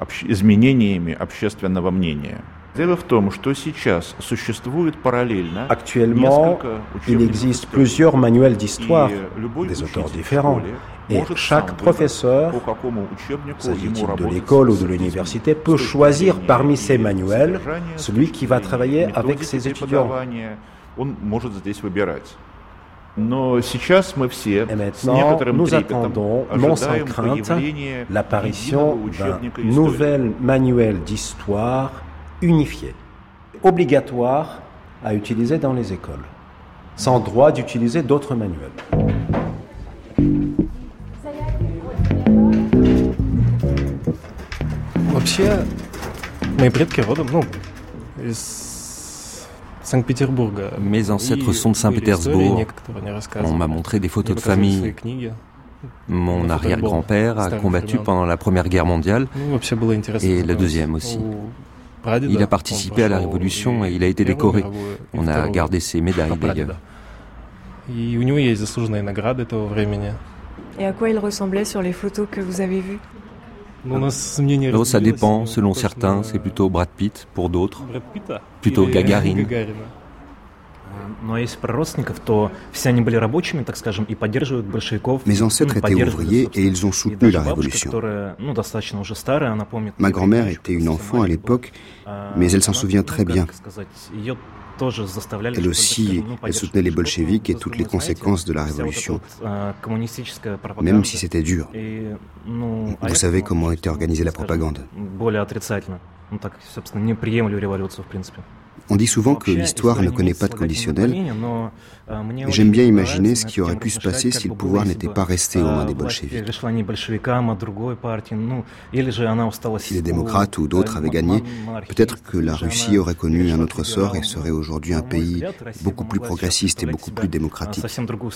Actuellement, il existe plusieurs manuels d'histoire, des auteurs différents, et chaque professeur, s'agit-il de l'école ou de l'université, peut choisir parmi ces manuels celui qui va travailler avec ses étudiants. Et maintenant, nous attendons, non sans crainte, l'apparition d'un nouvel manuel d'histoire unifié, obligatoire à utiliser dans les écoles, sans droit d'utiliser d'autres manuels. Вообще, мои предки родом, ну, из Санкт-Петербурга. Mes ancêtres sont de Saint-Pétersbourg. On m'a montré des photos de famille. Mon arrière-grand-père a combattu pendant la Première Guerre mondiale et la Deuxième aussi. Il a participé à la Révolution et il a été décoré. On a gardé ses médailles d'ailleurs. Et à quoi il ressemblait sur les photos que vous avez vues? Oh, ça dépend, selon certains, c'est plutôt Brad Pitt, pour d'autres, plutôt Gagarine. Mes ancêtres étaient ouvriers et ils ont soutenu la révolution. Ma grand-mère était une enfant à l'époque, mais elle s'en souvient très bien. Elle aussi, elle soutenait les bolcheviks et toutes les conséquences de la révolution, même si c'était dur. Vous savez comment était organisée la propagande. On dit souvent que l'histoire ne connaît pas de conditionnel, mais j'aime bien imaginer ce qui aurait pu se passer si le pouvoir n'était pas resté aux mains des bolcheviks. Si les démocrates ou d'autres avaient gagné, peut-être que la Russie aurait connu un autre sort et serait aujourd'hui un pays beaucoup plus progressiste et beaucoup plus démocratique.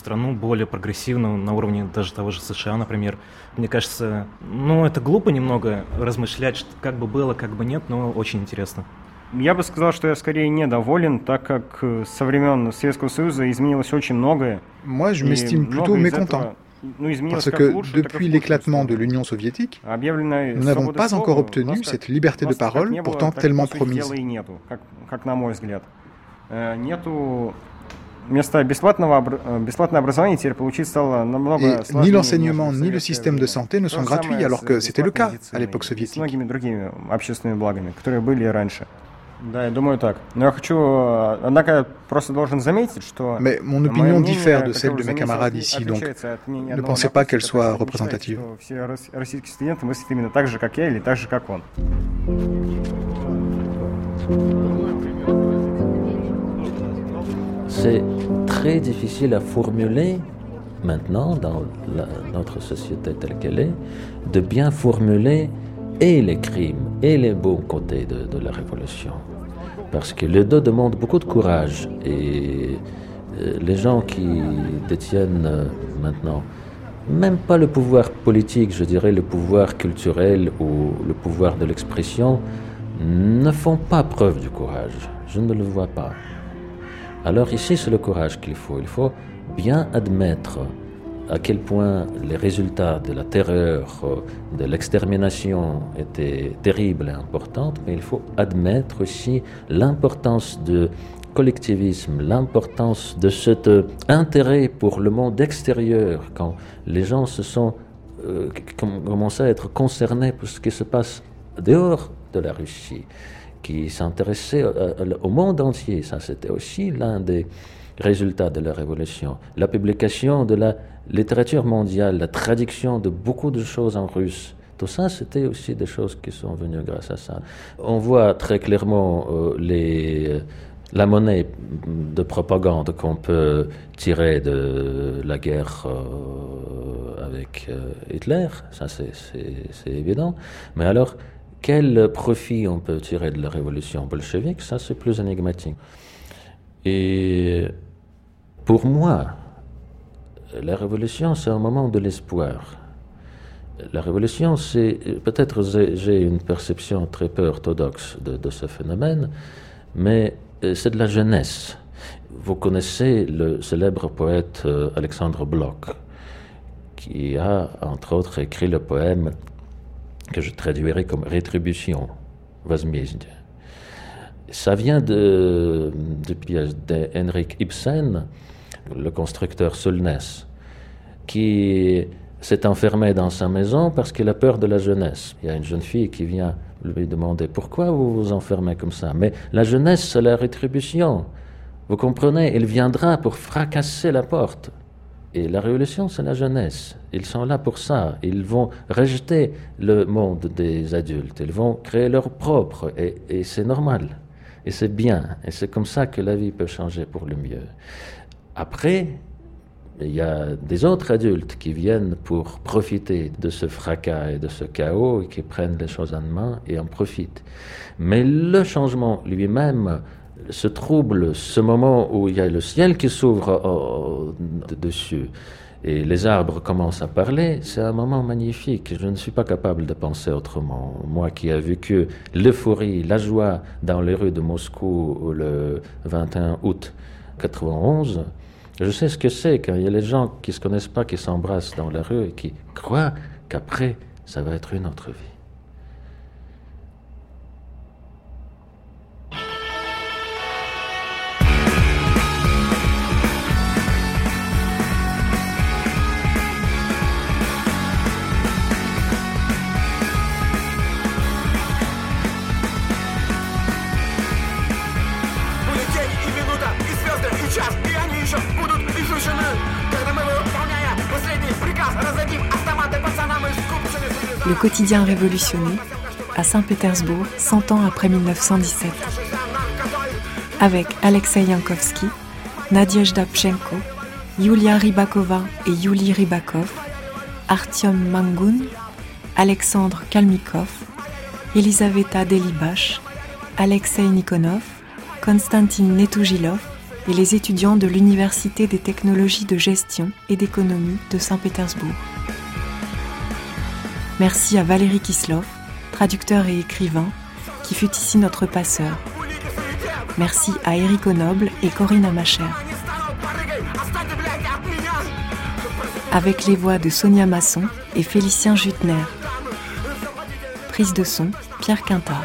Мне кажется, ну, это глупо немного размышлять, как бы было, как бы нет, но очень интересно. Я бы сказал, что я скорее недоволен, так как со времен Советского Союза изменилось очень многое. Moi, je m'estime plutôt mécontent. Parce que depuis l'éclatement de l'Union soviétique, nous n'avons pas encore obtenu cette liberté de parole, pourtant tellement promise. Et ni l'enseignement ni le système de santé ne sont gratuits, alors que c'était le cas à l'époque soviétique. Mais mon opinion diffère de celle de mes camarades ici, donc ne pensez pas qu'elle soit représentative. C'est très difficile à formuler maintenant, dans la, notre société telle qu'elle est, de bien formuler et les crimes et les bons côtés de, de la révolution. Parce que les deux demandent beaucoup de courage. Et euh, les gens qui détiennent euh, maintenant, même pas le pouvoir politique, je dirais le pouvoir culturel ou le pouvoir de l'expression, ne font pas preuve du courage. Je ne le vois pas. Alors ici, c'est le courage qu'il faut. Il faut bien admettre à quel point les résultats de la terreur, de l'extermination étaient terribles et importants, mais il faut admettre aussi l'importance du collectivisme, l'importance de cet intérêt pour le monde extérieur, quand les gens se sont euh, commencé à être concernés par ce qui se passe dehors de la Russie, qui s'intéressaient au monde entier. Ça, c'était aussi l'un des résultats de la révolution. La publication de la littérature mondiale, la traduction de beaucoup de choses en russe, tout ça, c'était aussi des choses qui sont venues grâce à ça. On voit très clairement euh, les, la monnaie de propagande qu'on peut tirer de la guerre euh, avec euh, Hitler, ça c'est, c'est, c'est évident. Mais alors, quel profit on peut tirer de la révolution bolchevique, ça c'est plus énigmatique. Et pour moi, la révolution c'est un moment de l'espoir. La révolution, c'est peut-être j'ai une perception très peu orthodoxe de, de ce phénomène, mais c'est de la jeunesse. Vous connaissez le célèbre poète Alexandre Blok, qui a entre autres écrit le poème que je traduirais comme rétribution, возмездие. Ça vient de, de pièce d'Henrik Ibsen, le constructeur Solness, qui s'est enfermé dans sa maison parce qu'il a peur de la jeunesse. Il y a une jeune fille qui vient lui demander « Pourquoi vous vous enfermez comme ça ?» Mais la jeunesse, c'est la rétribution. Vous comprenez, elle viendra pour fracasser la porte. Et la révolution, c'est la jeunesse. Ils sont là pour ça. Ils vont rejeter le monde des adultes. Ils vont créer leur propre. Et, et c'est normal. Et c'est bien. Et c'est comme ça que la vie peut changer pour le mieux. Après, il y a des autres adultes qui viennent pour profiter de ce fracas et de ce chaos et qui prennent les choses en main et en profitent. Mais le changement lui-même, ce trouble, ce moment où il y a le ciel qui s'ouvre oh, de dessus et les arbres commencent à parler, c'est un moment magnifique. Je ne suis pas capable de penser autrement. Moi qui ai vécu l'euphorie, la joie dans les rues de Moscou le vingt et un août quatre-vingt-onze, je sais ce que c'est quand il y a les gens qui ne se connaissent pas, qui s'embrassent dans la rue et qui croient qu'après, ça va être une autre vie. Le quotidien révolutionné à Saint-Pétersbourg, cent ans après mille neuf cent dix-sept. Avec Alexei Yankovsky, Nadezhda Pchenko, Yulia Rybakova et Yuli Rybakov, Artyom Mangun, Alexandre Kalmikov, Elisaveta Delibash, Alexei Nikonov, Konstantin Netouжилov et les étudiants de l'Université des technologies de gestion et d'économie de Saint-Pétersbourg. Merci à Valérie Kislov, traducteur et écrivain, qui fut ici notre passeur. Merci à Éric Onoble et Corinne Amacher. Avec les voix de Sonia Masson et Félicien Jutner. Prise de son, Pierre Quintard.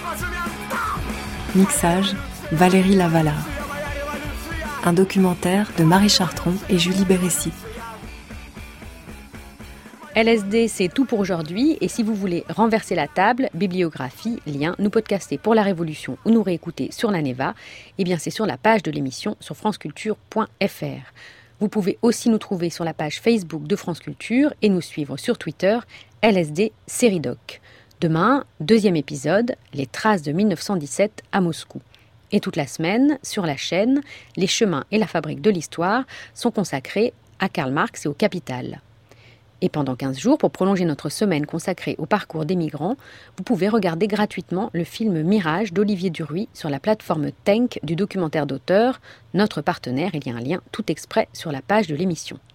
Mixage, Valérie Lavalard. Un documentaire de Marie Chartron et Julie Bérécy. L S D, c'est tout pour aujourd'hui. Et si vous voulez renverser la table, bibliographie, lien, nous podcaster pour la Révolution ou nous réécouter sur la Neva, eh bien c'est sur la page de l'émission sur franceculture point f r. Vous pouvez aussi nous trouver sur la page Facebook de France Culture et nous suivre sur Twitter, L S D Série Doc. Demain, deuxième épisode, les traces de mille neuf cent dix-sept à Moscou. Et toute la semaine, sur la chaîne, les chemins et la fabrique de l'histoire sont consacrés à Karl Marx et au Capital. Et pendant quinze jours, pour prolonger notre semaine consacrée au parcours des migrants, vous pouvez regarder gratuitement le film Mirage d'Olivier Duruy sur la plateforme Tenk du documentaire d'auteur, notre partenaire. Il y a un lien tout exprès sur la page de l'émission.